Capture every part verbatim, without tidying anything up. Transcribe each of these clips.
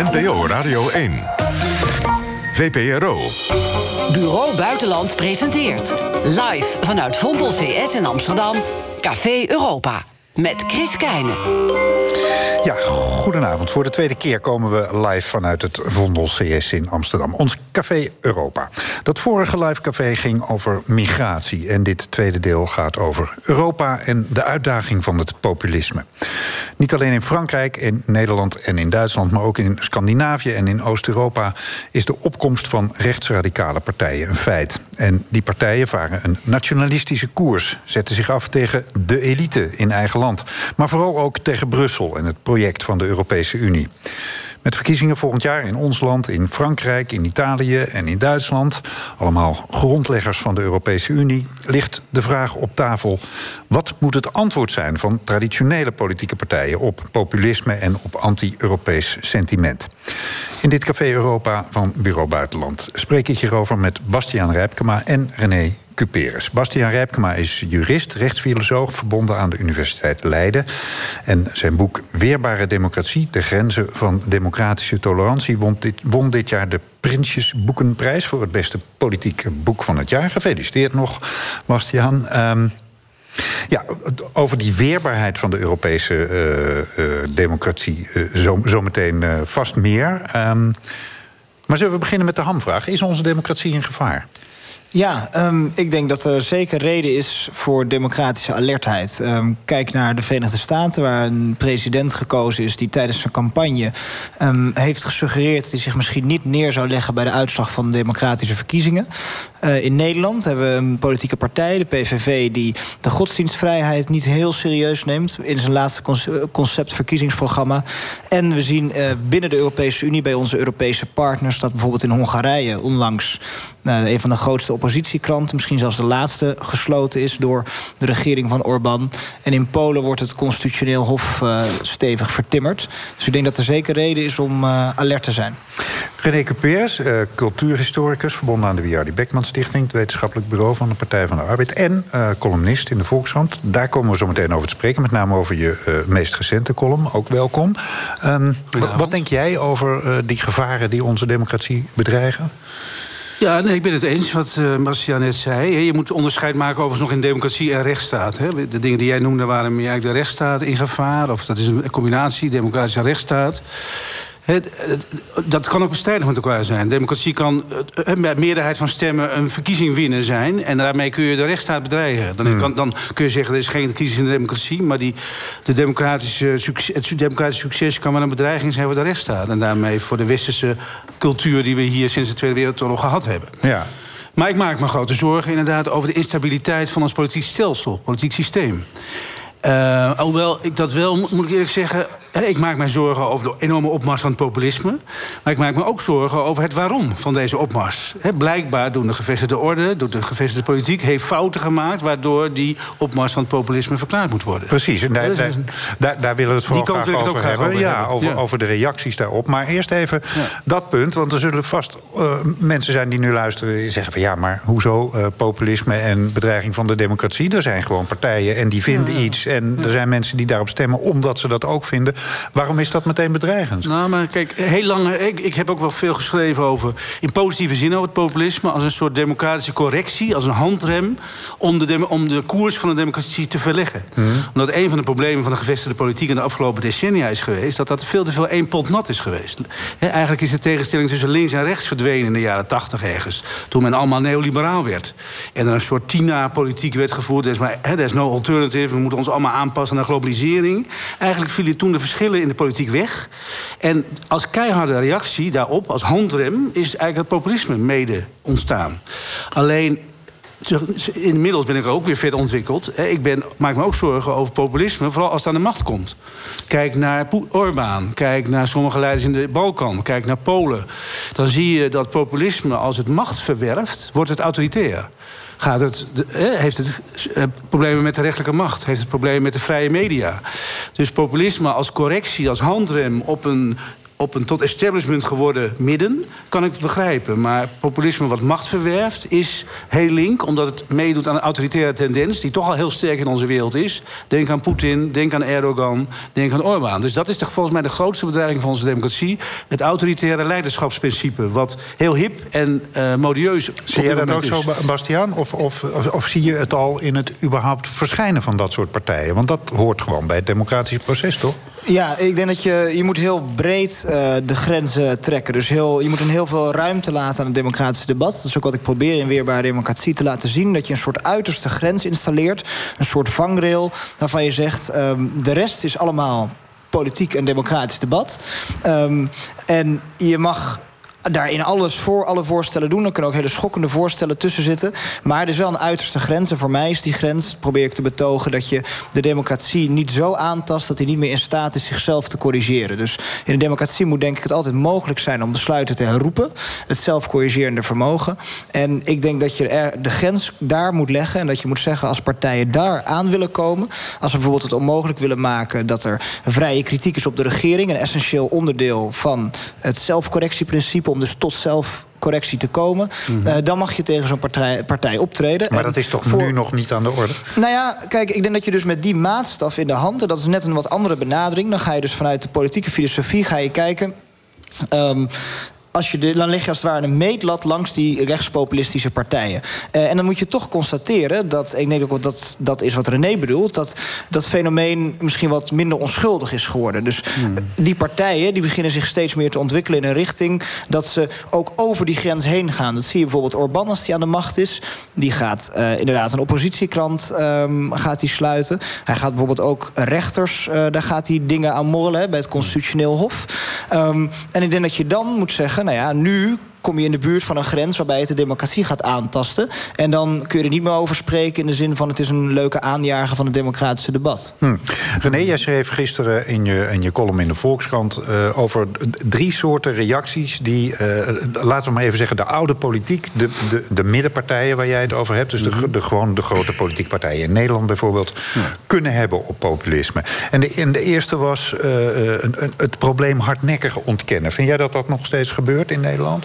N P O Radio één. V P R O. Bureau Buitenland presenteert. Live vanuit Vondel C S in Amsterdam. Café Europa. Met Chris Keijne. Ja, goedenavond. Voor de tweede keer komen we live vanuit het Vondel C S in Amsterdam. Ons Café Europa. Dat vorige live café ging over migratie. En dit tweede deel gaat over Europa en de uitdaging van het populisme. Niet alleen in Frankrijk, in Nederland en in Duitsland, maar ook in Scandinavië en in Oost-Europa is de opkomst van rechtsradicale partijen een feit. En die partijen varen een nationalistische koers, zetten zich af tegen de elite in eigen land, maar vooral ook tegen Brussel en het project van de Europese Unie. Met verkiezingen volgend jaar in ons land, in Frankrijk, in Italië en in Duitsland, allemaal grondleggers van de Europese Unie, ligt de vraag op tafel: wat moet het antwoord zijn van traditionele politieke partijen op populisme en op anti-Europees sentiment? In dit Café Europa van Bureau Buitenland spreek ik hierover met Bastiaan Rijpkema en René Cuperes. Bastiaan Rijpkema is jurist, rechtsfilosoof, verbonden aan de Universiteit Leiden. En zijn boek Weerbare Democratie, de grenzen van democratische tolerantie, won dit, won dit jaar de Prinsjesboekenprijs voor het beste politieke boek van het jaar. Gefeliciteerd nog, Bastiaan. Um, Ja, over die weerbaarheid van de Europese uh, uh, democratie uh, zo, zo meteen uh, vast meer. Um, maar zullen we beginnen met de hamvraag? Is onze democratie in gevaar? Ja, um, ik denk dat er zeker reden is voor democratische alertheid. Um, kijk naar de Verenigde Staten, waar een president gekozen is die tijdens zijn campagne um, heeft gesuggereerd dat hij zich misschien niet neer zou leggen bij de uitslag van de democratische verkiezingen. Uh, in Nederland hebben we een politieke partij, de P V V, die de godsdienstvrijheid niet heel serieus neemt in zijn laatste concept verkiezingsprogramma. En we zien uh, binnen de Europese Unie, bij onze Europese partners, dat bijvoorbeeld in Hongarije onlangs uh, een van de grootste oppositiekranten, misschien zelfs de laatste, gesloten is door de regering van Orbán. En in Polen wordt het constitutioneel hof uh, stevig vertimmerd. Dus ik denk dat er zeker reden is om uh, alert te zijn. René Cuperes, uh, cultuurhistoricus, verbonden aan de Wiardi Beckman Stichting, het wetenschappelijk bureau van de Partij van de Arbeid, en uh, columnist in de Volkskrant. Daar komen we zo meteen over te spreken, met name over je uh, meest recente column. Ook welkom. Um, wat, wat denk jij over uh, die gevaren die onze democratie bedreigen? Ja, nee, ik ben het eens wat uh, Bastiaan net zei. Je moet onderscheid maken overigens nog in democratie en rechtsstaat. Hè. De dingen die jij noemde waren meer eigenlijk de rechtsstaat in gevaar, of dat is een combinatie, democratische en rechtsstaat. Dat kan ook bestrijdig met elkaar zijn. Democratie kan met meerderheid van stemmen een verkiezing winnen zijn, en daarmee kun je de rechtsstaat bedreigen. Dan, hmm. dan kun je zeggen, er is geen crisis in de democratie, maar die, de democratische, het democratische succes kan wel een bedreiging zijn voor de rechtsstaat. En daarmee voor de westerse cultuur die we hier sinds de Tweede Wereldoorlog gehad hebben. Ja. Maar ik maak me grote zorgen inderdaad over de instabiliteit van ons politiek stelsel, politiek systeem. Uh, alhoewel ik dat wel, moet ik eerlijk zeggen, ik maak mij zorgen over de enorme opmars van het populisme. Maar ik maak me ook zorgen over het waarom van deze opmars. He, blijkbaar doen de gevestigde orde, door de gevestigde politiek, heeft fouten gemaakt waardoor die opmars van het populisme verklaard moet worden. Precies, en daar, daar, daar, daar willen we het vooral graag over, over hebben. Over ja, hebben. Over, ja. over de reacties daarop. Maar eerst even ja. dat punt, want er zullen vast uh, mensen zijn die nu luisteren en zeggen van ja, maar hoezo uh, populisme en bedreiging van de democratie? Er zijn gewoon partijen en die vinden ja. iets. En ja. er zijn mensen die daarop stemmen omdat ze dat ook vinden. Waarom is dat meteen bedreigend? Nou, maar kijk, heel lang, ik, ik heb ook wel veel geschreven over, in positieve zin over het populisme, als een soort democratische correctie, als een handrem om de, dem, om de koers van de democratie te verleggen. Hmm. Omdat een van de problemen van de gevestigde politiek in de afgelopen decennia is geweest dat dat veel te veel één pot nat is geweest. He, eigenlijk is de tegenstelling tussen links en rechts verdwenen in de jaren tachtig ergens, toen men allemaal neoliberaal werd. En er een soort Tina-politiek werd gevoerd. Er is maar, he, there's no alternative, we moeten ons allemaal aanpassen aan globalisering. Eigenlijk vielen toen de verschillen in de politiek weg. En als keiharde reactie daarop, als handrem, is eigenlijk het populisme mede ontstaan. Alleen, inmiddels ben ik ook weer verder ontwikkeld. Ik ben, maak me ook zorgen over populisme, vooral als het aan de macht komt. Kijk naar Orbán, kijk naar sommige leiders in de Balkan, kijk naar Polen. Dan zie je dat populisme, als het macht verwerft, wordt het autoritair. Gaat het, heeft het problemen met de rechterlijke macht? Heeft het problemen met de vrije media? Dus populisme als correctie, als handrem op een op een tot establishment geworden midden, kan ik het begrijpen. Maar populisme wat macht verwerft is heel link, omdat het meedoet aan een autoritaire tendens die toch al heel sterk in onze wereld is. Denk aan Poetin, denk aan Erdogan, denk aan Orbán. Dus dat is toch volgens mij de grootste bedreiging van onze democratie. Het autoritaire leiderschapsprincipe, wat heel hip en uh, modieus. Zie je dat ook zo, Bastiaan? Of, of, of, of zie je het al in het überhaupt verschijnen van dat soort partijen? Want dat hoort gewoon bij het democratische proces, toch? Ja, ik denk dat je, je moet heel breed uh, de grenzen trekken. Dus heel, je moet een heel veel ruimte laten aan het democratische debat. Dat is ook wat ik probeer in Weerbare Democratie te laten zien. Dat je een soort uiterste grens installeert. Een soort vangrail waarvan je zegt, um, de rest is allemaal politiek en democratisch debat. Um, en je mag daarin alles voor alle voorstellen doen. Er kunnen ook hele schokkende voorstellen tussen zitten. Maar er is wel een uiterste grens. En voor mij is die grens, probeer ik te betogen, dat je de democratie niet zo aantast dat hij niet meer in staat is zichzelf te corrigeren. Dus in een democratie moet denk ik het altijd mogelijk zijn om besluiten te herroepen. Het zelfcorrigerende vermogen. En ik denk dat je er de grens daar moet leggen. En dat je moet zeggen, als partijen daar aan willen komen, als we bijvoorbeeld het onmogelijk willen maken dat er vrije kritiek is op de regering, een essentieel onderdeel van het zelfcorrectieprincipe, om dus tot zelfcorrectie te komen, mm-hmm. uh, dan mag je tegen zo'n partij, partij optreden. Maar en dat is toch voor... nu nog niet aan de orde? Nou ja, kijk, ik denk dat je dus met die maatstaf in de hand, en dat is net een wat andere benadering, dan ga je dus vanuit de politieke filosofie ga je kijken. Um, Als je de, dan leg je als het ware een meetlat langs die rechtspopulistische partijen. Uh, en dan moet je toch constateren dat, ik denk ook dat dat is wat René bedoelt, dat dat fenomeen misschien wat minder onschuldig is geworden. Dus hmm. die partijen die beginnen zich steeds meer te ontwikkelen in een richting dat ze ook over die grens heen gaan. Dat zie je bijvoorbeeld Orbán als die aan de macht is. Die gaat uh, inderdaad een oppositiekrant um, gaat die sluiten. Hij gaat bijvoorbeeld ook rechters, uh, daar gaat hij dingen aan morrelen, hè, bij het Constitutioneel Hof. Um, en ik denk dat je dan moet zeggen, nou ja, nu kom je in de buurt van een grens waarbij het de democratie gaat aantasten. En dan kun je er niet meer over spreken in de zin van het is een leuke aanjager van het democratische debat. Hm. René, jij schreef gisteren in je, in je column in de Volkskrant uh, over drie soorten reacties die, uh, laten we maar even zeggen, de oude politiek, de, de, de middenpartijen waar jij het over hebt, dus de, de, gewoon de grote politieke partijen in Nederland bijvoorbeeld, ja. kunnen hebben op populisme. En de, en de eerste was uh, een, een, het probleem hardnekkig ontkennen. Vind jij dat dat nog steeds gebeurt in Nederland?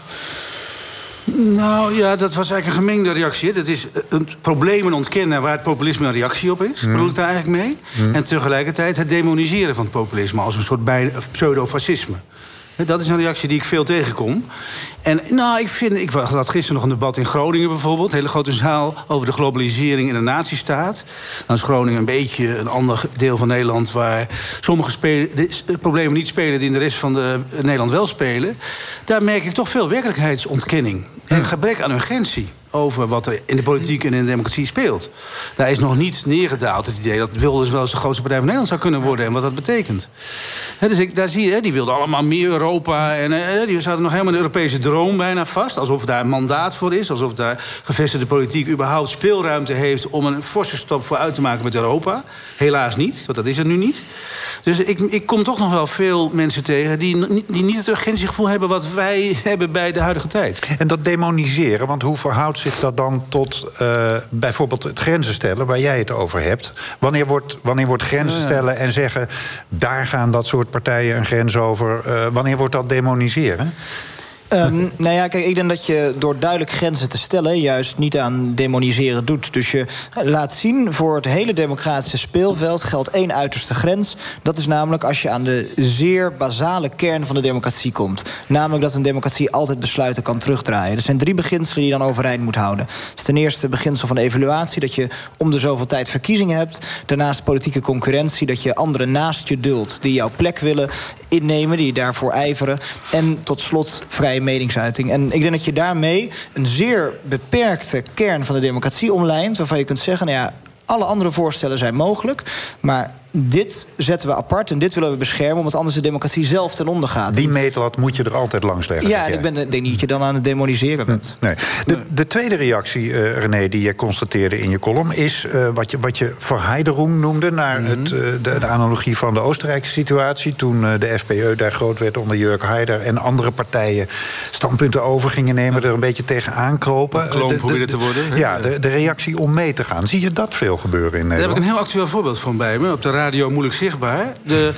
Nou ja, dat was eigenlijk een gemengde reactie. Dat is een probleem ontkennen waar het populisme een reactie op is. Mm. Bedoel ik daar eigenlijk mee? Mm. En tegelijkertijd het demoniseren van het populisme als een soort pseudo-fascisme. Dat is een reactie die ik veel tegenkom. En nou, ik vind, ik had gisteren nog een debat in Groningen bijvoorbeeld, een hele grote zaal over de globalisering in de natiestaat. Dan is Groningen een beetje een ander deel van Nederland waar sommige spelen, de, de problemen niet spelen die in de rest van de, Nederland wel spelen. Daar merk ik toch veel werkelijkheidsontkenning en gebrek aan urgentie over wat er in de politiek en in de democratie speelt. Daar is nog niet neergedaald het idee dat Wilders wel eens de grootste partij van Nederland zou kunnen worden en wat dat betekent. He, dus ik, daar zie je, die wilden allemaal meer Europa en he, die zaten nog helemaal in de Europese droom bijna vast, alsof daar een mandaat voor is, alsof daar gevestigde politiek überhaupt speelruimte heeft om een forse stap vooruit te maken met Europa. Helaas niet, want dat is er nu niet. Dus ik, ik kom toch nog wel veel mensen tegen die, die niet het urgentiegevoel hebben wat wij hebben bij de huidige tijd. En dat demoniseren, want hoe verhoudt zich dat dan tot uh, bijvoorbeeld het grenzen stellen waar jij het over hebt? Wanneer wordt, wanneer wordt grenzen stellen en zeggen, daar gaan dat soort partijen een grens over? Uh, wanneer wordt dat demoniseren? Um, nou ja, kijk, ik denk dat je door duidelijk grenzen te stellen juist niet aan demoniseren doet. Dus je laat zien, voor het hele democratische speelveld geldt één uiterste grens. Dat is namelijk als je aan de zeer basale kern van de democratie komt. Namelijk dat een democratie altijd besluiten kan terugdraaien. Er zijn drie beginselen die je dan overeind moet houden. Dat is ten eerste beginsel van de evaluatie, dat je om de zoveel tijd verkiezingen hebt. Daarnaast politieke concurrentie, dat je anderen naast je duldt die jouw plek willen innemen, die daarvoor ijveren. En tot slot vrije meningsuiting. En ik denk dat je daarmee een zeer beperkte kern van de democratie omlijnt, waarvan je kunt zeggen, nou ja, alle andere voorstellen zijn mogelijk, maar dit zetten we apart en dit willen we beschermen, omdat anders de democratie zelf ten onder gaat. Die meetlat moet je er altijd langs leggen. Ja, en ik ben, denk niet dat je dan aan het demoniseren bent. Nee. De, de tweede reactie, uh, René, die je constateerde in je column, is uh, wat je, wat je Verheiderung noemde, naar mm-hmm. het, uh, de, de analogie van de Oostenrijkse situatie, toen uh, de F P Ö daar groot werd onder Jörg Haider en andere partijen standpunten over gingen nemen, er een beetje tegen aankropen. Kloon probeerde te worden. Ja, de, de reactie om mee te gaan. Zie je dat veel gebeuren in Nederland? Daar heb ik een heel actueel voorbeeld van bij me, op de radio moeilijk zichtbaar. De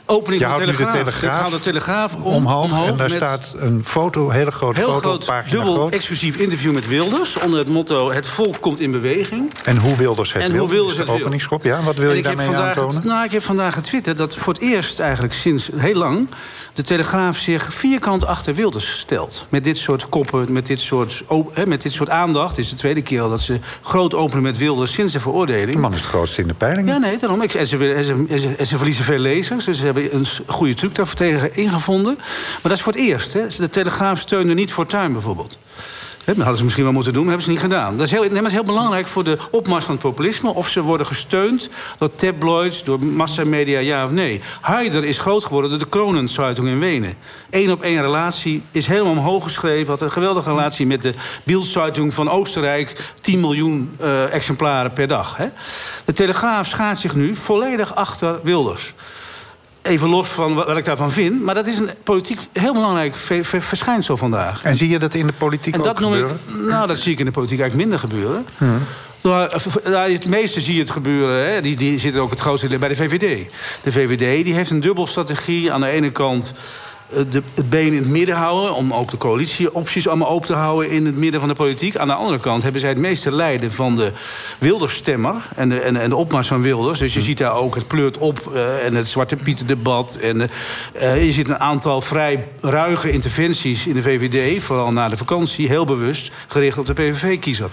Opening Je van de houdt nu Telegraaf. de Telegraaf, Ik haal de Telegraaf om, omhoog, omhoog. En daar met staat een foto, hele grote heel foto, groot, pagina dubbel groot. exclusief interview met Wilders. Onder het motto: het volk komt in beweging. En hoe Wilders het En wil. hoe Wilders is de het wil. openingsschop. Ja, wat wil En je ik heb daarmee vandaag, aantonen? Nou, ik heb vandaag getwitterd dat voor het eerst eigenlijk sinds heel lang de Telegraaf zich vierkant achter Wilders stelt. Met dit soort koppen, met dit soort, he, met dit soort aandacht. Het is de tweede keer al dat ze groot openen met Wilders sinds de veroordeling. De man is het grootste in de peiling. Ja, nee, daarom. En ze, en, ze, en, ze, en ze verliezen veel lezers. Dus ze hebben een goede truc daarvoor tegen ingevonden. Maar dat is voor het eerst. Hè. De Telegraaf steunde niet Fortuyn bijvoorbeeld. Dat hadden ze misschien wel moeten doen, maar hebben ze niet gedaan. Dat is heel, nee, maar dat is heel belangrijk voor de opmars van het populisme. Of ze worden gesteund door tabloids, door massamedia, ja of nee. Haider is groot geworden door de Kronenzeitung in Wenen. Eén op één relatie is helemaal omhoog geschreven. Had een geweldige relatie met de Bildzeitung van Oostenrijk. tien miljoen uh, exemplaren per dag. Hè. De Telegraaf schaart zich nu volledig achter Wilders. Even los van wat ik daarvan vind. Maar dat is een politiek heel belangrijk verschijnsel vandaag. En zie je dat in de politiek en ook dat noem gebeuren? ik, nou, dat zie ik in de politiek eigenlijk minder gebeuren. Hmm. Nou, het meeste zie je het gebeuren. Hè. Die, die zitten ook het grootste bij de V V D. De V V D die heeft een dubbelstrategie. Aan de ene kant de, het been in het midden houden, om ook de coalitieopties allemaal open te houden in het midden van de politiek. Aan de andere kant hebben zij het meeste lijden van de Wilders-stemmer en de, en, en de opmars van Wilders. Dus je ziet daar ook het pleurt op uh, en het Zwarte Pieten-debat. En uh, je ziet een aantal vrij ruige interventies in de V V D, vooral na de vakantie, heel bewust gericht op de P V V-kiezer.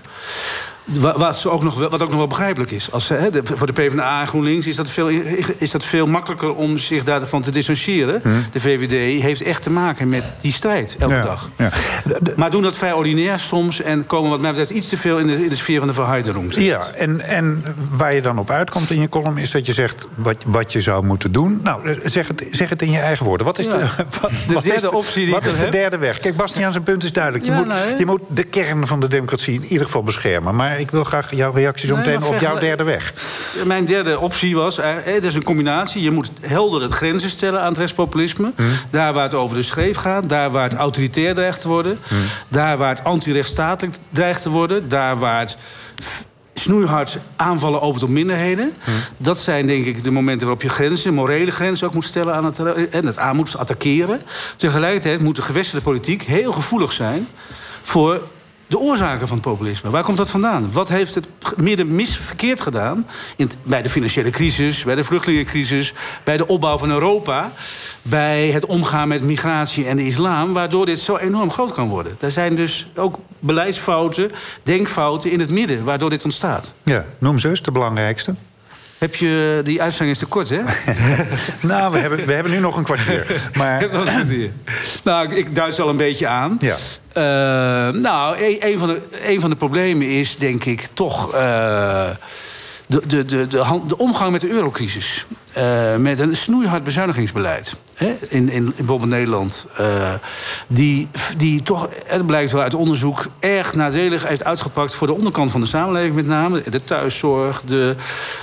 Wat ook, nog, wat ook nog wel begrijpelijk is. Als, hè, de, voor de PvdA en GroenLinks is dat, veel, is dat veel makkelijker om zich daarvan te distancieren. Hmm. De V V D heeft echt te maken met die strijd elke ja, dag. Ja. De, de, maar doen dat vrij ordinair soms en komen wat mij betreft iets te veel in de, in de sfeer van de verheiderung. Ja, en, en waar je dan op uitkomt in je column is dat je zegt wat, wat je zou moeten doen. Nou, zeg het, zeg het in je eigen woorden. Wat is ja. de, wat, de wat derde is de, optie die Wat ik is de heb? derde weg? Kijk, Bastiaan zijn punt is duidelijk. Je, ja, moet, nee. je moet de kern van de democratie in ieder geval beschermen. Maar ik wil graag jouw reactie zo meteen nee, op jouw derde weg. Mijn derde optie was, het is een combinatie. Je moet helder het grenzen stellen aan het rechtspopulisme. Hmm. Daar waar het over de schreef gaat. Daar waar het autoritair dreigt te worden. Hmm. Daar waar het antirechtsstatelijk dreigt te worden. Daar waar het snoeihard aanvallen opent op minderheden. Hmm. Dat zijn denk ik de momenten waarop je grenzen, morele grenzen ook moet stellen aan het, en het aan moet attackeren. Tegelijkertijd moet de gevestigde politiek heel gevoelig zijn voor de oorzaken van het populisme. Waar komt dat vandaan? Wat heeft het midden mis verkeerd gedaan? In t, bij de financiële crisis, bij de vluchtelingencrisis, bij de opbouw van Europa, bij het omgaan met migratie en de islam, waardoor dit zo enorm groot kan worden. Er zijn dus ook beleidsfouten, denkfouten in het midden, waardoor dit ontstaat. Ja, noem ze eens de belangrijkste. Heb je, die uitzending is te kort, hè? nou, we hebben, we hebben nu nog een kwartier. Maar nou, ik duid ze al een beetje aan. Ja. Uh, nou, een, een, van de, een van de problemen is, denk ik, toch Uh, de, de, de, de, de omgang met de eurocrisis. Uh, met een snoeihard bezuinigingsbeleid. Hè, in, in, in bijvoorbeeld Nederland. Uh, die, die toch, het blijkt wel uit onderzoek, erg nadelig heeft uitgepakt voor de onderkant van de samenleving met name. De thuiszorg, de,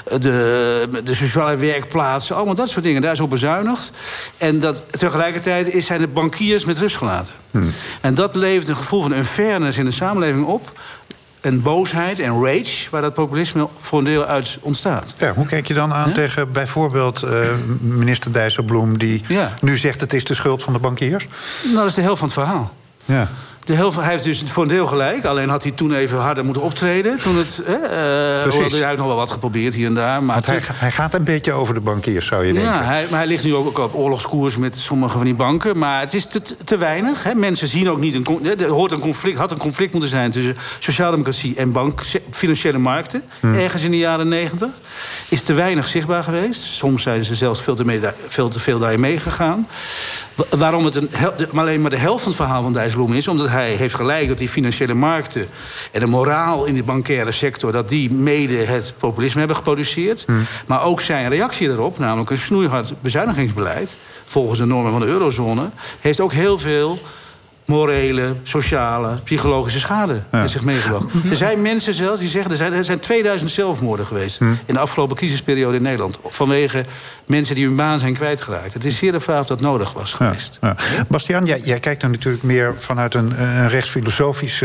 de, de sociale werkplaatsen, allemaal dat soort dingen. Daar is op bezuinigd. En dat, tegelijkertijd is, zijn de bankiers met rust gelaten. Hmm. En dat levert een gevoel van unfairness in de samenleving op. En boosheid en rage, waar dat populisme voor een deel uit ontstaat. Ja, hoe kijk je dan aan ja? tegen bijvoorbeeld uh, minister Dijsselbloem, die ja. nu zegt het is de schuld van de bankiers? Nou, dat is de helft van het verhaal. Ja. De helft, hij heeft dus voor een deel gelijk. Alleen had hij toen even harder moeten optreden. Toen het, eh, uh, hij heeft nog wel wat geprobeerd hier en daar. Maar hij, hij gaat een beetje over de bankiers, zou je denken. Ja, hij, maar hij ligt nu ook op oorlogskoers met sommige van die banken. Maar het is te, te weinig. Hè. Mensen zien ook niet... Een, er hoort een conflict, had een conflict moeten zijn tussen sociaaldemocratie en bank, financiële markten. Hmm. Ergens in de jaren negentig. Is te weinig zichtbaar geweest. Soms zijn ze zelfs veel te, mee, veel, te veel daarin meegegaan. Waarom het een, alleen maar de helft van het verhaal van Dijsselbloem is, omdat hij heeft gelijk dat die financiële markten en de moraal in de bankaire sector, dat die mede het populisme hebben geproduceerd. Hmm. Maar ook zijn reactie erop, namelijk een snoeihard bezuinigingsbeleid volgens de normen van de eurozone, heeft ook heel veel morele, sociale, psychologische schade Ja. met zich meegebracht. Er zijn mensen zelfs die zeggen... er zijn, er zijn tweeduizend zelfmoorden geweest... Hm. in de afgelopen crisisperiode in Nederland. Vanwege mensen die hun baan zijn kwijtgeraakt. Het is zeer de vraag of dat nodig was geweest. Ja, ja. Bastiaan, jij, jij kijkt er natuurlijk meer vanuit een, een rechtsfilosofisch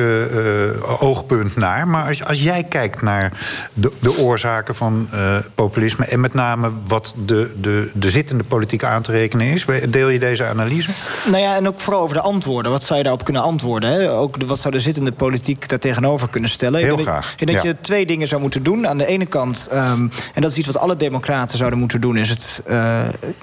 uh, oogpunt naar. Maar als, als jij kijkt naar de, de oorzaken van uh, populisme... en met name wat de, de, de zittende politiek aan te rekenen is... deel je deze analyse? Nou ja, en ook vooral over de antwoorden. Wat zou je daarop kunnen antwoorden? Hè? Ook de, wat zou de zittende politiek daar tegenover kunnen stellen? Heel ik denk, graag. Ik denk dat ja. je twee dingen zou moeten doen. Aan de ene kant, um, en dat is iets wat alle democraten zouden moeten doen... is het uh,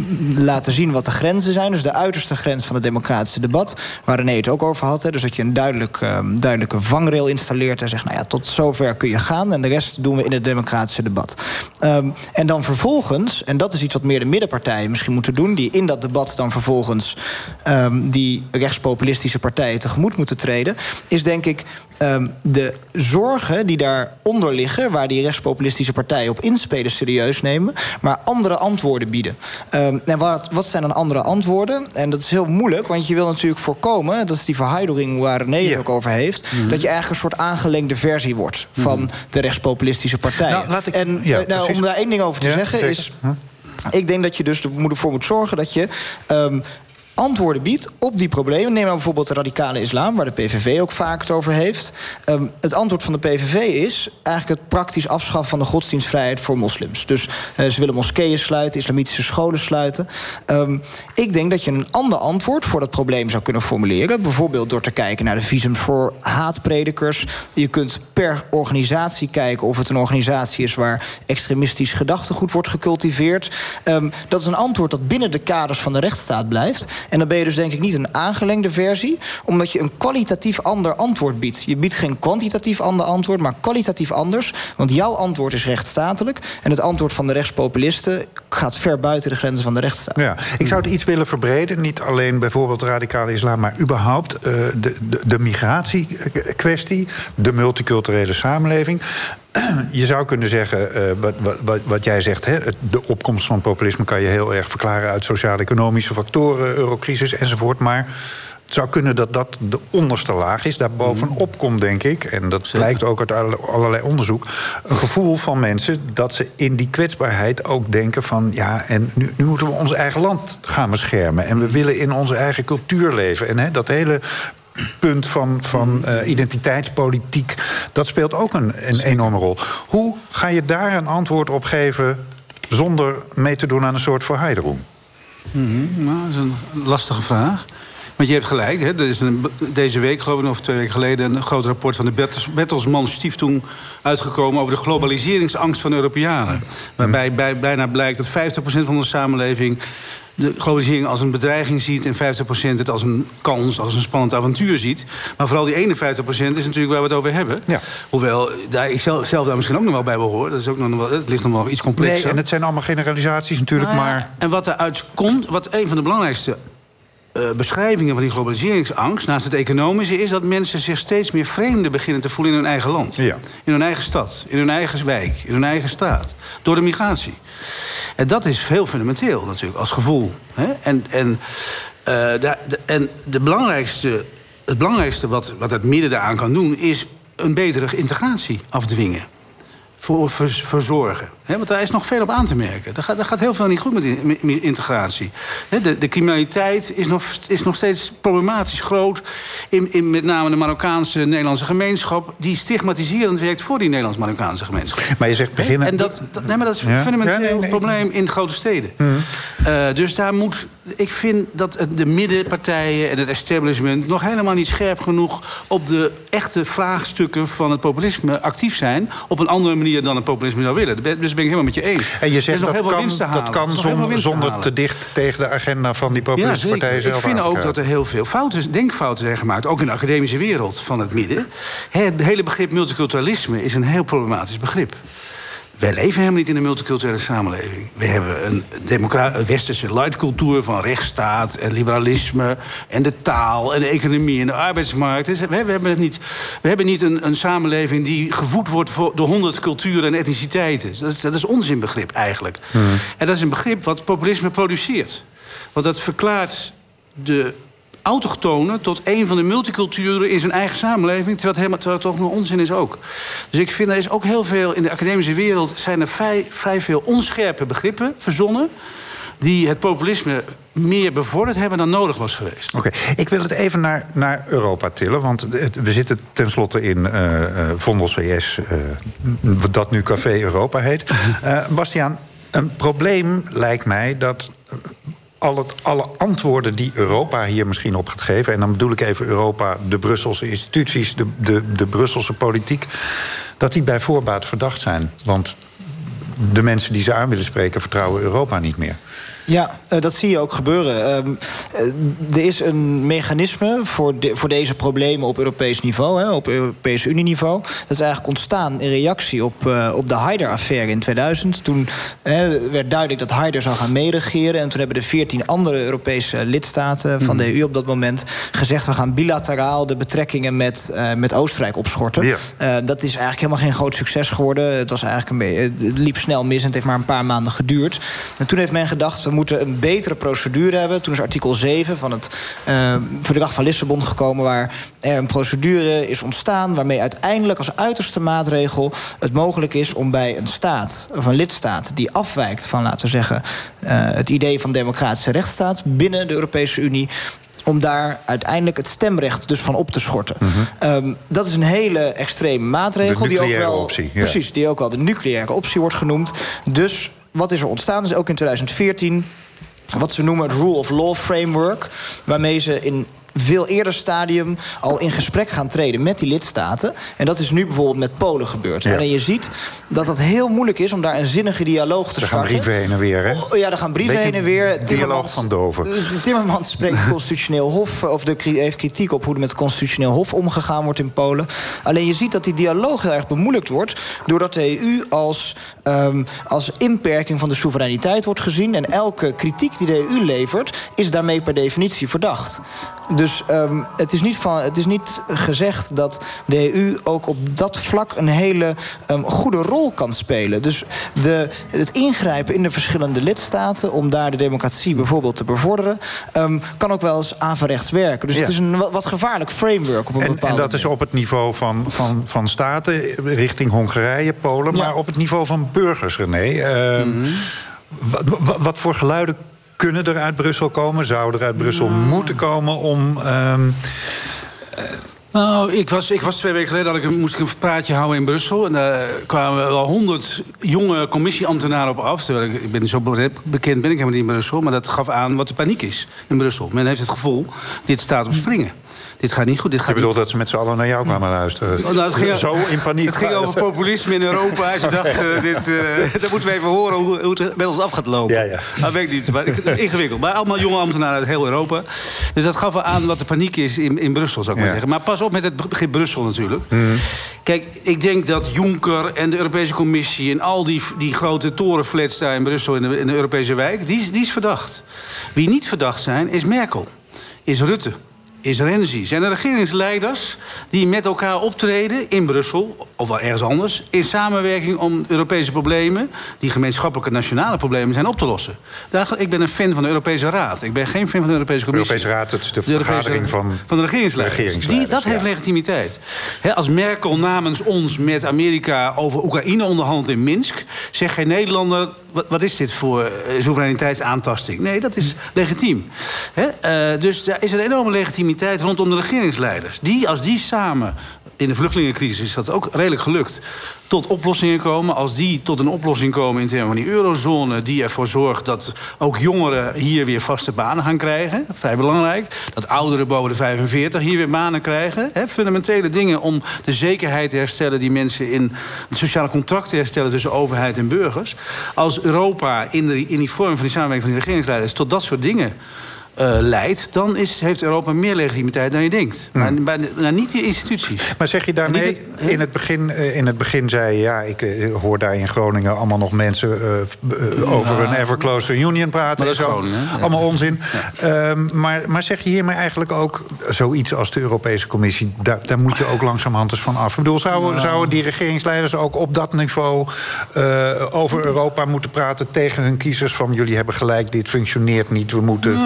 laten zien wat de grenzen zijn. Dus de uiterste grens van het democratische debat... waar René het ook over had. Hè? Dus dat je een duidelijk, um, duidelijke vangrail installeert... en zegt, nou ja, tot zover kun je gaan... en de rest doen we in het democratische debat. Um, en dan vervolgens, en dat is iets wat meer de middenpartijen misschien moeten doen... die in dat debat dan vervolgens um, die rechtspopulistische partijen tegemoet moeten treden... is denk ik um, de zorgen die daaronder liggen... waar die rechtspopulistische partijen op inspelen serieus nemen... maar andere antwoorden bieden. Um, en wat, wat zijn dan andere antwoorden? En dat is heel moeilijk, want je wil natuurlijk voorkomen... dat is die verheidering waar René het ja. ook over heeft... Mm-hmm. dat je eigenlijk een soort aangelengde versie wordt... van mm-hmm. de rechtspopulistische partijen. Nou, laat ik, en ja, nou, om daar één ding over te ja, zeggen zeker. is... Ik denk dat je dus ervoor moet zorgen dat je... Um, antwoorden biedt op die problemen. Neem nou bijvoorbeeld de radicale islam... waar de P V V ook vaak het over heeft. Um, het antwoord van de P V V is eigenlijk het praktisch afschaffen... van de godsdienstvrijheid voor moslims. Dus uh, ze willen moskeeën sluiten, islamitische scholen sluiten. Um, ik denk dat je een ander antwoord voor dat probleem zou kunnen formuleren. Bijvoorbeeld door te kijken naar de visums voor haatpredikers. Je kunt per organisatie kijken of het een organisatie is... waar extremistisch gedachtegoed wordt gecultiveerd. Um, dat is een antwoord dat binnen de kaders van de rechtsstaat blijft... En dan ben je dus denk ik niet een aangelengde versie... omdat je een kwalitatief ander antwoord biedt. Je biedt geen kwantitatief ander antwoord, maar kwalitatief anders. Want jouw antwoord is rechtsstatelijk... en het antwoord van de rechtspopulisten gaat ver buiten de grenzen van de rechtsstaat. Ja, ik zou het iets willen verbreden. Niet alleen bijvoorbeeld radicale islam, maar überhaupt uh, de, de, de migratiekwestie... de multiculturele samenleving... Je zou kunnen zeggen, uh, wat, wat, wat jij zegt... Hè, de opkomst van populisme kan je heel erg verklaren... uit sociaal-economische factoren, eurocrisis enzovoort. Maar het zou kunnen dat dat de onderste laag is. Daarbovenop komt, denk ik, en dat Zeker. blijkt ook uit allerlei onderzoek... een gevoel van mensen dat ze in die kwetsbaarheid ook denken van... ja, en nu, nu moeten we ons eigen land gaan beschermen. En we willen in onze eigen cultuur leven. En hè, dat hele... punt van, van uh, identiteitspolitiek, dat speelt ook een, een enorme rol. Hoe ga je daar een antwoord op geven zonder mee te doen aan een soort verheidering? Mm-hmm. Nou, dat is een lastige vraag. Want je hebt gelijk, hè? Er is een, deze week, geloof ik, of twee weken geleden... een groot rapport van de Bertels, Bertelsmann Stiftung uitgekomen... over de globaliseringsangst van Europeanen. Waarbij bij, bijna blijkt dat vijftig procent van onze samenleving... de globalisering als een bedreiging ziet... en vijftig procent het als een kans, als een spannend avontuur ziet. Maar vooral die eenenvijftig procent is natuurlijk waar we het over hebben. Ja. Hoewel daar, ik zelf, zelf daar misschien ook nog wel bij behoor. Dat is ook nog wel, het ligt nog wel iets complexer. Nee, en het zijn allemaal generalisaties natuurlijk, nou, maar... En wat eruit komt, wat een van de belangrijkste... Uh, beschrijvingen van die globaliseringsangst, naast het economische... is dat mensen zich steeds meer vreemden beginnen te voelen in hun eigen land. Ja. In hun eigen stad, in hun eigen wijk, in hun eigen straat. Door de migratie. En dat is heel fundamenteel natuurlijk, als gevoel. Hè? En, en, uh, de, de, en de belangrijkste, het belangrijkste wat, wat het midden daaraan kan doen... is een betere integratie afdwingen. Voor verzorgen. He, want daar is nog veel op aan te merken. Daar gaat, daar gaat heel veel niet goed met integratie. He, de, de criminaliteit is nog, is nog steeds problematisch groot. In, in met name de Marokkaanse Nederlandse gemeenschap... die stigmatiserend werkt voor die Nederlands-Marokkaanse gemeenschap. Maar je zegt beginnen... En dat, dat, nee, maar dat is een ja? fundamenteel ja, nee, nee, probleem nee. in grote steden. Mm. Uh, dus daar moet... Ik vind dat de middenpartijen en het establishment... nog helemaal niet scherp genoeg op de echte vraagstukken van het populisme actief zijn... op een andere manier dan het populisme zou willen. Dus ben ik helemaal met je eens. En je zegt dat kan, dat kan zonder, zonder te dicht tegen de agenda van die populistische ja, partijen zelf. Ik vind ook dat er heel veel fouten, denkfouten zijn gemaakt... ook in de academische wereld van het midden. Het hele begrip multiculturalisme is een heel problematisch begrip. Wij leven helemaal niet in een multiculturele samenleving. We hebben een, democra- een westerse lightcultuur van rechtsstaat en liberalisme... en de taal en de economie en de arbeidsmarkt. Dus we, we hebben, het niet, we hebben niet een, een samenleving die gevoed wordt voor, door honderd culturen en etniciteiten. Dat is, dat is onzinbegrip eigenlijk. Hmm. En dat is een begrip wat populisme produceert. Want dat verklaart de autochtone tot een van de multiculturen in zijn eigen samenleving, terwijl het, helemaal, terwijl het toch nog onzin is ook. Dus ik vind er is ook heel veel in de academische wereld zijn er vrij, vrij veel onscherpe begrippen verzonnen die het populisme meer bevorderd hebben dan nodig was geweest. Oké, okay. Ik wil het even naar, naar Europa tillen, want het, we zitten tenslotte in uh, uh, Vondels C S, uh, dat nu Café Europa heet. Uh, Bastiaan, een probleem lijkt mij dat al het, alle antwoorden die Europa hier misschien op gaat geven, en dan bedoel ik even Europa, de Brusselse instituties, de, de, de Brusselse politiek, dat die bij voorbaat verdacht zijn. Want de mensen die ze aan willen spreken vertrouwen Europa niet meer. Ja, uh, dat zie je ook gebeuren. Um, uh, er is een mechanisme voor, de, voor deze problemen op Europees niveau, hè, op Europees Unie-niveau. Dat is eigenlijk ontstaan in reactie op, uh, op de Haider-affaire in tweeduizend. Toen uh, werd duidelijk dat Haider zou gaan meeregeren. En toen hebben de veertien andere Europese lidstaten van de E U op dat moment gezegd: we gaan bilateraal de betrekkingen met, uh, met Oostenrijk opschorten. Ja. Uh, dat is eigenlijk helemaal geen groot succes geworden. Het, was eigenlijk een beetje, het liep snel mis en het heeft maar een paar maanden geduurd. En toen heeft men gedacht, we moeten een betere procedure hebben. Toen is artikel zeven van het uh, Verdrag van Lissabon gekomen, waar er een procedure is ontstaan waarmee uiteindelijk als uiterste maatregel het mogelijk is om bij een staat of een lidstaat die afwijkt van, laten we zeggen, uh, het idee van democratische rechtsstaat binnen de Europese Unie, om daar uiteindelijk het stemrecht dus van op te schorten. Mm-hmm. Um, dat is een hele extreme maatregel. De die ook wel, optie. Ja. Precies, die ook wel de nucleaire optie wordt genoemd. Dus wat is er ontstaan? Dus ook in tweeduizend veertien wat ze noemen het Rule of Law Framework, waarmee ze in veel eerder stadium al in gesprek gaan treden met die lidstaten. En dat is nu bijvoorbeeld met Polen gebeurd. Ja. En je ziet dat het heel moeilijk is om daar een zinnige dialoog te er starten. Er gaan brieven heen en weer, hè? Oh, ja, er gaan brieven heen en weer. Dialoog van doven. Timmermans spreekt het Constitutioneel Hof, of de, heeft kritiek op hoe er met het Constitutioneel Hof omgegaan wordt in Polen. Alleen je ziet dat die dialoog heel erg bemoeilijkt wordt doordat de E U als, um, als inperking van de soevereiniteit wordt gezien. En elke kritiek die de E U levert is daarmee per definitie verdacht. Dus um, het, is niet van, het is niet gezegd dat de E U ook op dat vlak een hele um, goede rol kan spelen. Dus de, het ingrijpen in de verschillende lidstaten om daar de democratie bijvoorbeeld te bevorderen, um, kan ook wel eens averechts werken. Dus ja. Het is een wat gevaarlijk framework op een en, bepaalde En dat manier. is op het niveau van, van, van staten richting Hongarije, Polen, ja. Maar op het niveau van burgers, René. Uh, mm-hmm. wat, wat, wat voor geluiden kunnen er uit Brussel komen? Zouden er uit Brussel nou. moeten komen om Um, uh, Nou, ik was, ik was twee weken geleden, had ik, moest ik een praatje houden in Brussel. En daar kwamen wel honderd jonge commissieambtenaren op af. Terwijl ik, ik ben zo bekend, ben ik helemaal niet in Brussel. Maar dat gaf aan wat de paniek is in Brussel. Men heeft het gevoel, dit staat op springen. Dit gaat niet goed. Dit gaat Je bedoelt niet... dat ze met z'n allen naar jou kwamen luisteren? Oh, nou, het ging, zo in paniek. Het ging over populisme in Europa. Ze dachten, uh, dit, uh, dat moeten we even horen hoe, hoe het bij ons af gaat lopen. Ja, ja. Dat weet ik niet. Maar, ingewikkeld. Maar allemaal jonge ambtenaren uit heel Europa. Dus dat gaf wel aan wat de paniek is in, in Brussel, zou ik ja. maar zeggen. Maar pas op met het begrip Brussel natuurlijk. Mm-hmm. Kijk, ik denk dat Juncker en de Europese Commissie en al die, die grote torenflats daar in Brussel, in de, in de Europese wijk, die, die is verdacht. Wie niet verdacht zijn, is Merkel, is Rutte, is Renzi. Zijn er regeringsleiders die met elkaar optreden in Brussel, of wel ergens anders, in samenwerking om Europese problemen, die gemeenschappelijke nationale problemen zijn, op te lossen. Daar, ik ben een fan van de Europese Raad. Ik ben geen fan van de Europese Commissie. De Europese Raad, dat is de, de vergadering Europese, van, van de regeringsleiders. De regeringsleiders die, dat heeft ja. legitimiteit. He, als Merkel namens ons met Amerika over Oekraïne onderhandelt in Minsk, zegt geen Nederlander, wat, wat is dit voor uh, soevereiniteitsaantasting? Nee, dat is legitiem. He, uh, dus daar is een enorme legitimiteit rondom de regeringsleiders. Die, als die samen, in de vluchtelingencrisis is dat ook redelijk gelukt, tot oplossingen komen. Als die tot een oplossing komen in termen van die eurozone, die ervoor zorgt dat ook jongeren hier weer vaste banen gaan krijgen. Vrij belangrijk. Dat ouderen boven de vijfenveertig hier weer banen krijgen. He, fundamentele dingen om de zekerheid te herstellen die mensen in het sociale contract te herstellen tussen overheid en burgers. Als Europa in, de, in die vorm van die samenwerking van die regeringsleiders tot dat soort dingen Uh, leidt, dan is, heeft Europa meer legitimiteit dan je denkt. Hmm. Maar, maar, maar niet die instituties. Maar zeg je daarmee, het, he? in, het begin, in het begin zei je, ja, ik uh, hoor daar in Groningen allemaal nog mensen uh, uh, over ja. een ever closer union praten. Maar dat en zo. Groningen, ja. Allemaal onzin. Ja. Uh, maar, maar zeg je hiermee eigenlijk ook zoiets als de Europese Commissie, daar, daar moet je ook langzamerhand eens van af. Ik bedoel, zouden, ja. zouden die regeringsleiders ook op dat niveau uh, over Europa moeten praten tegen hun kiezers van jullie hebben gelijk, dit functioneert niet, we moeten. Ja.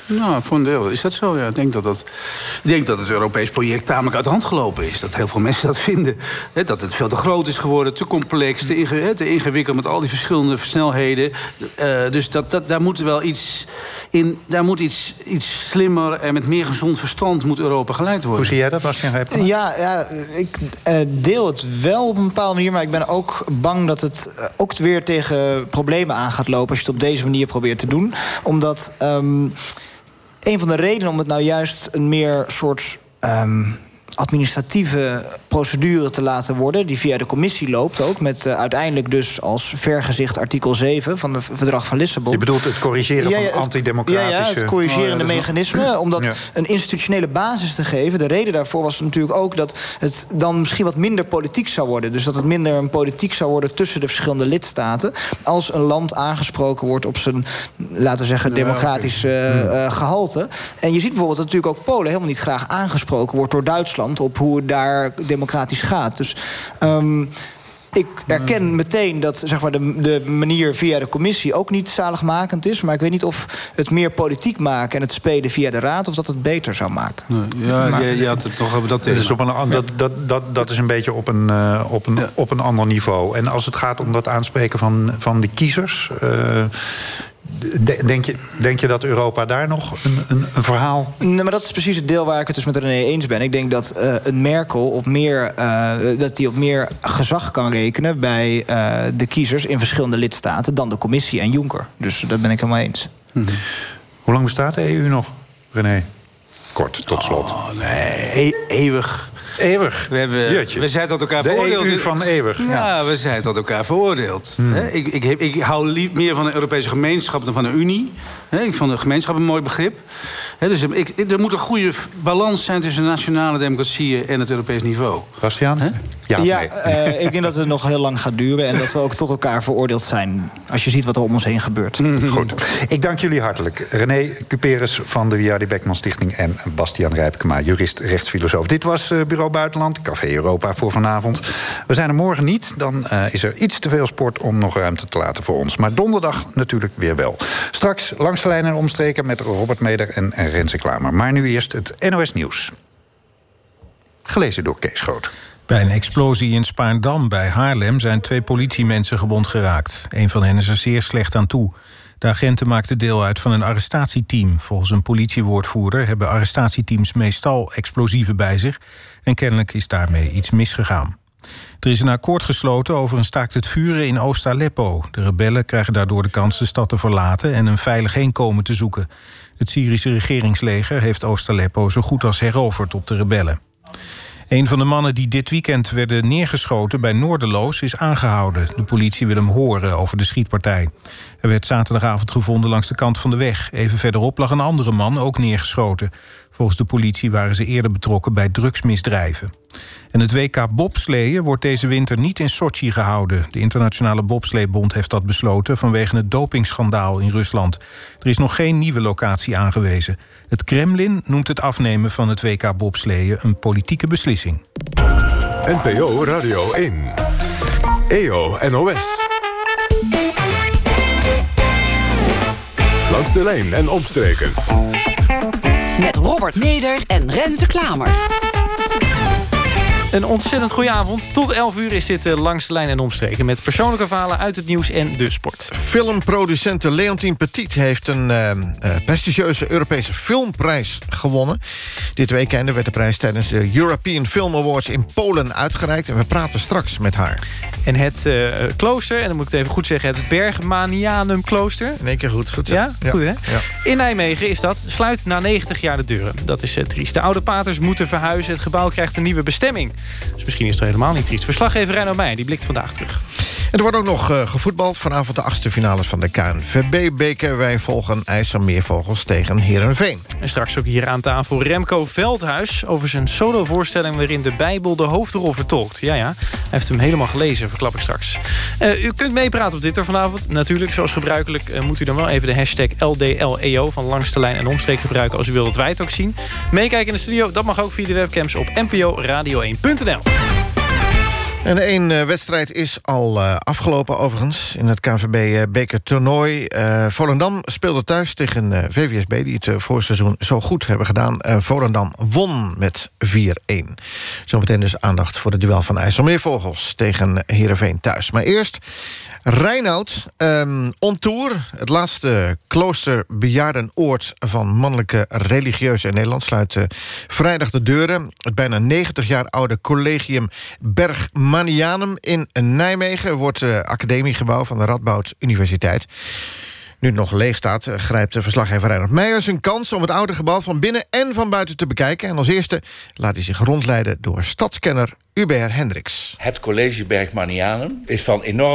Nou, voor een deel is dat zo, ja. Ik denk dat, dat, ik denk dat het Europees project tamelijk uit de hand gelopen is. Dat heel veel mensen dat vinden. He, dat het veel te groot is geworden, te complex, te, inge, he, te ingewikkeld met al die verschillende snelheden. Uh, dus dat, dat, daar moet wel iets in. Daar moet iets, iets slimmer en met meer gezond verstand moet Europa geleid worden. Hoe zie jij dat, Bastiaan Rijpkema? Ja, ja, ik uh, deel het wel op een bepaalde manier, maar ik ben ook bang dat het uh, ook weer tegen problemen aan gaat lopen als je het op deze manier probeert te doen. Omdat um, een van de redenen om het nou juist een meer soort Um, administratieve procedure te laten worden, die via de commissie loopt ook, met uh, uiteindelijk dus als vergezicht artikel zeven van het verdrag van Lissabon. Je bedoelt het corrigeren ja, ja, van antidemocratische... Ja, ja, het corrigerende oh, ja, mechanisme, om dat ja. een institutionele basis te geven. De reden daarvoor was natuurlijk ook dat het dan misschien wat minder politiek zou worden. Dus dat het minder een politiek zou worden tussen de verschillende lidstaten, als een land aangesproken wordt op zijn, laten we zeggen, democratische uh, uh, gehalte. En je ziet bijvoorbeeld dat natuurlijk ook Polen helemaal niet graag aangesproken wordt door Duitsland op hoe het daar democratisch gaat. Dus um, ik erken meteen dat, zeg maar, de, de manier via de commissie ook niet zaligmakend is. Maar ik weet niet of het meer politiek maken en het spelen via de raad, of dat het beter zou maken. Ja, maar, je, je had het toch over dat thema. Dus op een, dat, dat, dat, dat is een beetje op een, uh, op, een, ja. op een ander niveau. En als het gaat om dat aanspreken van, van de kiezers, Uh, Denk je, denk je dat Europa daar nog een, een, een verhaal... Nee, maar dat is precies het deel waar ik het dus met René eens ben. Ik denk dat uh, een Merkel op meer, uh, dat die op meer gezag kan rekenen bij uh, de kiezers in verschillende lidstaten dan de commissie en Juncker. Dus dat ben ik helemaal eens. Mm-hmm. Hoe lang bestaat de E U nog, René? Kort, tot slot. Oh, nee, e- eeuwig. Eeuwig. We, hebben, we zijn tot elkaar de veroordeeld. De E U van eeuwig. Ja, ja, we zijn tot elkaar veroordeeld. Hmm. He, ik, ik, ik hou lief meer van een Europese gemeenschap dan van een Unie. He, ik vond de gemeenschap een mooi begrip. He, dus ik, er moet een goede balans zijn tussen nationale democratieën en het Europees niveau. Bastiaan? He? Ja, ja uh, ik denk dat het nog heel lang gaat duren en dat we ook tot elkaar veroordeeld zijn als je ziet wat er om ons heen gebeurt. Mm-hmm. Goed. Ik dank jullie hartelijk. René Cuperus van de Wiardi Beckman Stichting en Bastiaan Rijpkema, jurist, rechtsfilosoof. Dit was uh, Bureau Buitenland, Café Europa voor vanavond. We zijn er morgen niet, dan uh, is er iets te veel sport om nog ruimte te laten voor ons. Maar donderdag natuurlijk weer wel. Straks langs de lijn en omstreken met Robert Meder en Renze Klamer. Maar nu eerst het N O S Nieuws. Gelezen door Kees Groot. Bij een explosie in Spaarndam bij Haarlem zijn twee politiemensen gewond geraakt. Een van hen is er zeer slecht aan toe. De agenten maakten deel uit van een arrestatieteam. Volgens een politiewoordvoerder hebben arrestatieteams meestal explosieven bij zich. En kennelijk is daarmee iets misgegaan. Er is een akkoord gesloten over een staakt het vuren in Oost-Aleppo. De rebellen krijgen daardoor de kans de stad te verlaten en een veilig heenkomen te zoeken. Het Syrische regeringsleger heeft Oost-Aleppo zo goed als heroverd op de rebellen. Een van de mannen die dit weekend werden neergeschoten bij Noorderloos is aangehouden. De politie wil hem horen over de schietpartij. Hij werd zaterdagavond gevonden langs de kant van de weg. Even verderop lag een andere man, ook neergeschoten. Volgens de politie waren ze eerder betrokken bij drugsmisdrijven. En het W K bobsleeën wordt deze winter niet in Sochi gehouden. De Internationale Bobsleebond heeft dat besloten vanwege het dopingschandaal in Rusland. Er is nog geen nieuwe locatie aangewezen. Het Kremlin noemt het afnemen van het W K bobsleeën een politieke beslissing. N P O Radio één. E O N O S. Langs de lijn en omstreken. Met Robert Meder en Renze Klamer. Een ontzettend goede avond. Tot elf uur is dit uh, Langs de Lijn en Omstreken... met persoonlijke verhalen uit het nieuws en de sport. Filmproducente Leontien Petit heeft een uh, uh, prestigieuze Europese filmprijs gewonnen. Dit weekend werd de prijs tijdens de European Film Awards in Polen uitgereikt. En we praten straks met haar. En het uh, klooster, en dan moet ik het even goed zeggen... het Bergmanianum klooster. In één keer goed. goed ja? ja, goed hè? Ja. In Nijmegen is dat, sluit na negentig jaar de deuren. Dat is uh, triest. De oude paters moeten verhuizen. Het gebouw krijgt een nieuwe bestemming. Dus misschien is het helemaal niet triest. Verslaggever Reino Meijer, die blikt vandaag terug. En er wordt ook nog uh, gevoetbald. Vanavond de achtste finales van de K N V B-beker. Wij volgen IJsselmeervogels tegen Heerenveen. En straks ook hier aan tafel Remco Veldhuis... over zijn solovoorstelling waarin de Bijbel de hoofdrol vertolkt. Ja, ja, hij heeft hem helemaal gelezen, verklap ik straks. Uh, u kunt meepraten op Twitter vanavond. Natuurlijk, zoals gebruikelijk uh, moet u dan wel even de hashtag L D L E O... van Langs de Lijn en Omstreek gebruiken als u wilt dat wij het ook zien. Meekijken in de studio, dat mag ook via de webcams op n p o radio één punt n l. En één uh, wedstrijd is al uh, afgelopen overigens in het K N V B-bekertoernooi. Uh, Volendam speelde thuis tegen uh, V V S B... die het uh, voorseizoen zo goed hebben gedaan. Uh, Volendam won met vier een. Zometeen dus aandacht voor het duel van IJsselmeervogels... tegen Heerenveen thuis. Maar eerst Reinoud, um, on tour. Het laatste kloosterbejaardenoord van mannelijke religieuzen in Nederland... sluit uh, vrijdag de deuren. Het bijna negentig jaar oude collegium Bergmanianum in Nijmegen... wordt uh, academiegebouw van de Radboud Universiteit. Nu het nog leeg staat, grijpt de verslaggever Reinhard Meijer zijn kans... om het oude gebouw van binnen en van buiten te bekijken. En als eerste laat hij zich rondleiden door stadskenner Hubert Hendricks. Het college Bergmanianum is van enorm